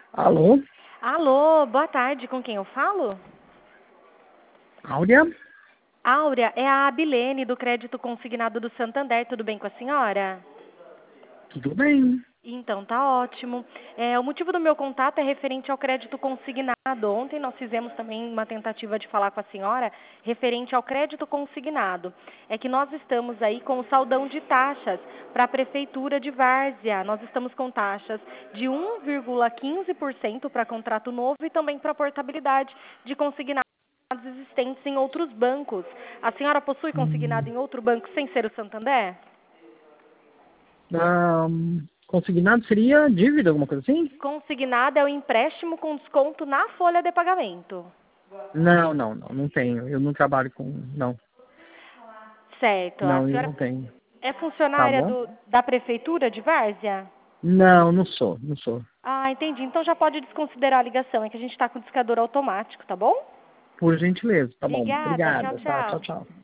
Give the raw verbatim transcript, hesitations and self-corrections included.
Alô? Alô, boa tarde, com quem eu falo? Áurea? Áurea, é a Abilene do Crédito Consignado do Santander, tudo bem com a senhora? Tudo bem? Então, tá ótimo. É, o motivo do meu contato é referente ao crédito consignado. Ontem nós fizemos também uma tentativa de falar com a senhora referente ao crédito consignado. É que nós estamos aí com o saldão de taxas para a Prefeitura de Várzea. Nós estamos com taxas de um vírgula quinze por cento para contrato novo e também para portabilidade de consignados existentes em outros bancos. A senhora possui consignado Hum, em outro banco sem ser o Santander? ah, consignado seria dívida, alguma coisa assim? Consignado é o empréstimo com desconto na folha de pagamento. Não, não, não, não tenho. Eu não trabalho com. Não, Certo. A não, eu senhora não tenho. é Tá funcionária bom? do, da Prefeitura de Várzea? Não, não sou, não sou. Ah, entendi. Então já pode desconsiderar a ligação. É que a gente está com o discador automático, tá bom? Por gentileza, tá bom. Obrigada. Tchau, Obrigada, tá? Tchau, tchau. tchau.